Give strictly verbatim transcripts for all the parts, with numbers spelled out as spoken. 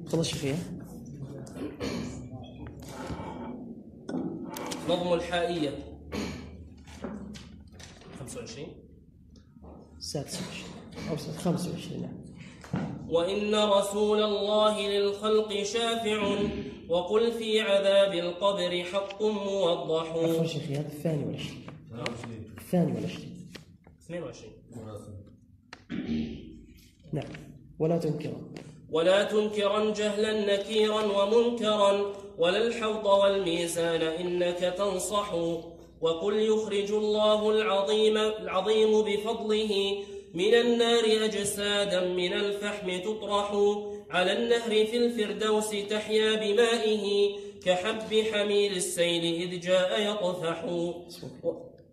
تفضل شيخي. نظم الحائية خمسة وعشرين سادس وعشرين أو خمسة وعشرين. وإن رسول الله للخلق شافع وقل في عذاب القبر حق موضح. عفوا شيخي، هذا الثاني ولا شيء؟ الثاني ولا شيء؟ اثنين وعشرين. نعم. ولا تنكرا ولا تنكرا جهلا نكيرا ومنكرا ولا الحوض والميزان إنك تنصح. وقل يخرج الله العظيم, العظيم بفضله من النار أجسادا من الفحم تطرح. على النهر في الفردوس تحيا بمائه كحب حميل السيل إذ جاء يطفح. و...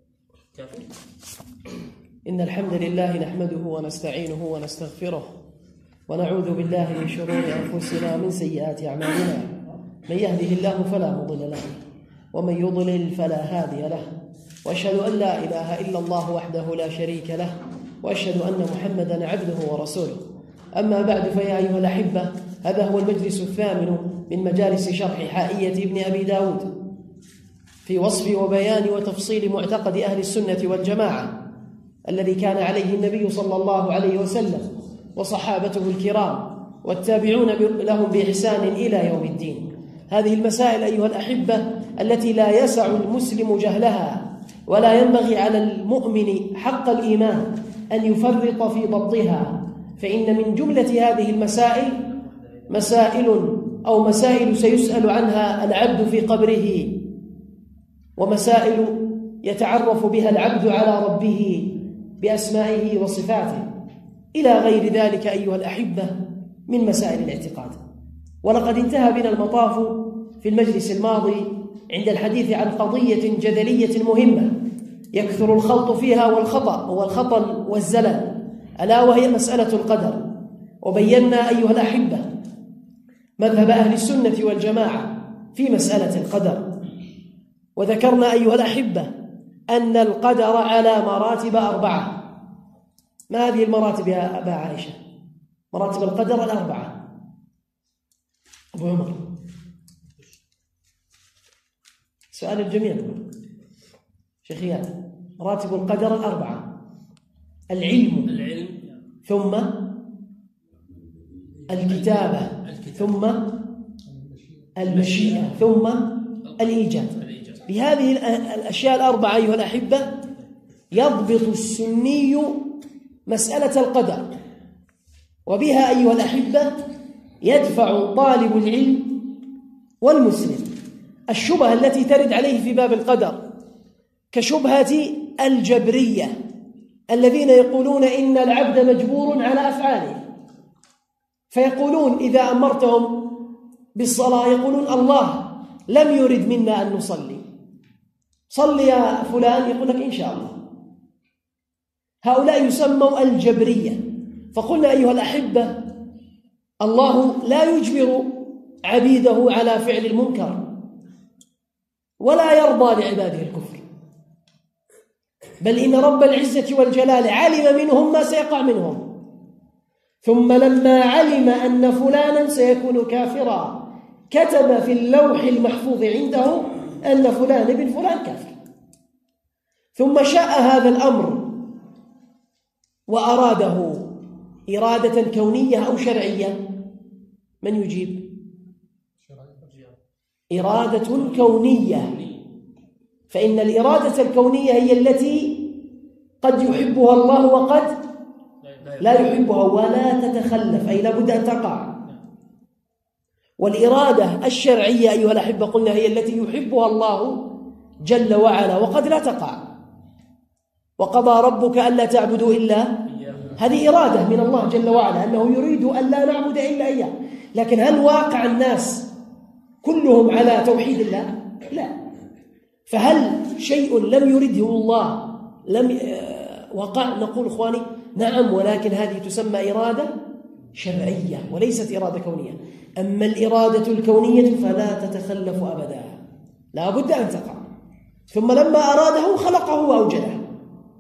إن الحمد لله نحمده ونستعينه ونستغفره ونعوذ بالله من شرور أنفسنا ومن سيئات أعمالنا. من يهده الله فلا مضل له ومن يضلل فلا هادي له. وأشهد أن لا إله إلا الله وحده لا شريك له وأشهد أن محمدا عبده ورسوله. أما بعد، فيا أيها الأحبة، هذا هو المجلس الثامن من مجالس شرح حائية ابن أبي داود في وصف وبيان وتفصيل معتقد أهل السنة والجماعة الذي كان عليه النبي صلى الله عليه وسلم وصحابته الكرام والتابعون لهم بإحسان إلى يوم الدين. هذه المسائل أيها الأحبة التي لا يسع المسلم جهلها، ولا ينبغي على المؤمن حق الإيمان أن يفرط في ضبطها، فإن من جملة هذه المسائل مسائل أو مسائل سيسأل عنها العبد في قبره، ومسائل يتعرف بها العبد على ربه بأسمائه وصفاته، إلى غير ذلك أيها الأحبة من مسائل الاعتقاد. ولقد انتهى بنا المطاف في المجلس الماضي عند الحديث عن قضية جدلية مهمة يكثر الخلط فيها والخطأ والخطل والزلل، ألا وهي مسألة القدر. وبينا أيها الأحبة مذهب أهل السنة والجماعة في مسألة القدر، وذكرنا أيها الأحبة أن القدر على مراتب أربعة. ما هذه المراتب يا أبا عائشة؟ مراتب القدر الأربعة. أبو عمر، سؤال الجميع. شيخيات، مراتب القدر الأربعة: العلم, العلم ثم الكتابة ثم المشيئة ثم الإيجاد. بهذه الأشياء الأربعة أيها الأحبة يضبط السني مسألة القدر، وبها أيها الأحبة يدفع طالب العلم والمسلم الشبهة التي ترد عليه في باب القدر، كشبهة الجبرية الذين يقولون إن العبد مجبور على أفعاله، فيقولون إذا أمرتهم بالصلاة يقولون الله لم يرد منا أن نصلي، صل يا فلان، يقول لك إن شاء الله. هؤلاء يسموا الجبرية. فقلنا أيها الأحبة الله لا يجبر عبيده على فعل المنكر ولا يرضى لعباده الكفر، بل إن رب العزة والجلال علم منهم ما سيقع منهم، ثم لما علم أن فلانا سيكون كافرا كتب في اللوح المحفوظ عنده أن فلان ابن فلان كافر. ثم شاء هذا الأمر وأراده إرادة كونية أو شرعية. من يجيب؟ إرادة كونية. فإن الإرادة الكونية هي التي قد يحبها الله وقد لا يحبها ولا تتخلف، أي لابد أن تقع. والإرادة الشرعية أيها الأحبة قلنا هي التي يحبها الله جل وعلا وقد لا تقع. وقضى ربك ألا تعبدوا إلا، هذه إرادة من الله جل وعلا أنه يريد أن لا نعبد إلا إياه. لكن هل واقع الناس كلهم على توحيد الله؟ لا. فهل شيء لم يرده الله لم وقع؟ نقول إخواني نعم، ولكن هذه تسمى إرادة شرعية وليست إرادة كونية. أما الإرادة الكونية فلا تتخلف أبدا، لا بد أن تقع. ثم لما أراده خلقه وأوجده.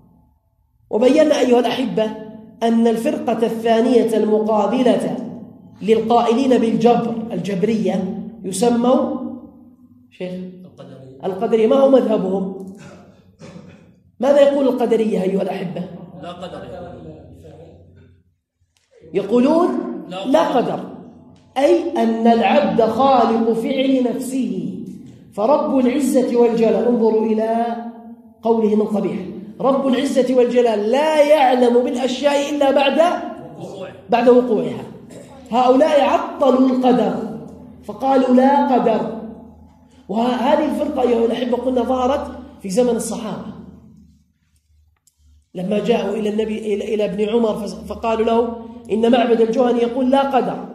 وبينا أيها الأحبة أن الفرقة الثانية المقابلة للقائلين بالجبر الجبرية يسموا شيخ القدرية. ما هو مذهبهم؟ ماذا يقول القدرية أيها الأحبة؟ لا قدر. يقولون لا قدر، أي أن العبد خالق فعل نفسه، فرب العزة والجلال، انظروا إلى قوله من قبيح، رب العزة والجلال لا يعلم بالأشياء إلا بعد بعد وقوعها. هؤلاء عطلوا القدر فقالوا لا قدر. وهذه الفرقة أيها الأحبة قلنا ظهرت في زمن الصحابة لما جاءوا إلى النبي إلى ابن عمر فقالوا له إن معبد الجهني يقول لا قدر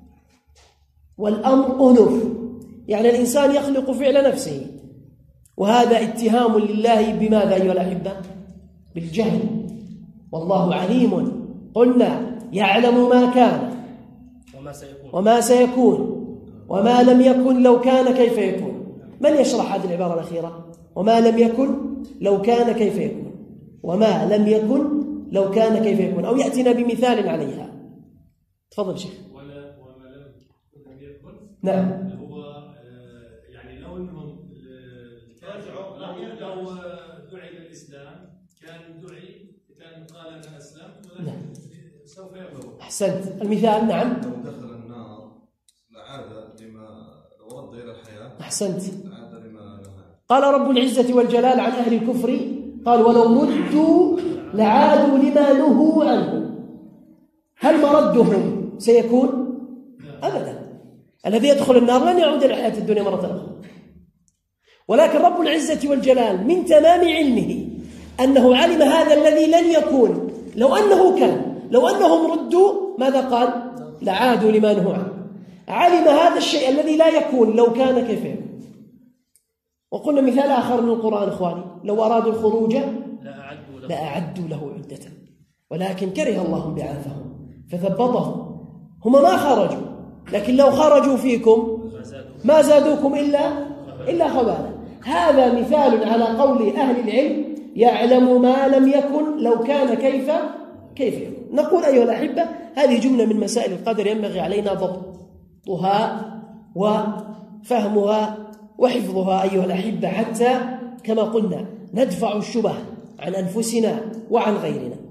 والأمر أنف، يعني الإنسان يخلق فعل نفسه، وهذا اتهام لله بماذا أيها الأحبة؟ بالجهل. والله عليم قلنا يعلم ما كان وما سيكون وما سيكون وما لم يكن لو كان كيف يكون. من يشرح هذه العبارة الأخيرة؟ وما لم يكن لو كان كيف يكون، وما لم يكن لو كان كيف يكون، أو يأتينا بمثال عليها. تفضل شيخ. وما لم يكن نعم، هو يعني لو انهم ترجعوا لو دعي للاسلام كان دعي كان قال انا اسلمت ولكن سوف يكفر. احسنت. المثال نعم. لو دخل النار لعاد لما لو رد الى الحياه. احسنت. لعاد لما نهى. قال رب العزة والجلال عن أهل الكفر قال ولو ردوا لعادوا لما نهوا عنه. هل مردهم سيكون؟ أبدا. الذي يدخل النار لن يعود إلى الحياة الدنيا مرة أخرى. ولكن رب العزة والجلال من تمام علمه أنه علم هذا الذي لن يكون، لو أنه كان، لو أنهم ردوا ماذا قال؟ لعادوا لما نهوا عنه. علم هذا الشيء الذي لا يكون لو كان كيف يكون. وقلنا مثال آخر من القرآن إخواني، لو أرادوا الخروج لأعدوا له عدة ولكن كره الله بعاثهم فثبطهم. هم ما خرجوا، لكن لو خرجوا فيكم ما زادوكم إلا إلا خبالا. هذا مثال على قول أهل العلم يعلم ما لم يكن لو كان كيف كيف يكون. نقول أيها الأحبة هذه جملة من مسائل القدر ينبغي علينا ضبطها وفهمها وحفظها أيها الأحبة، حتى كما قلنا ندفع الشبه عن أنفسنا وعن غيرنا.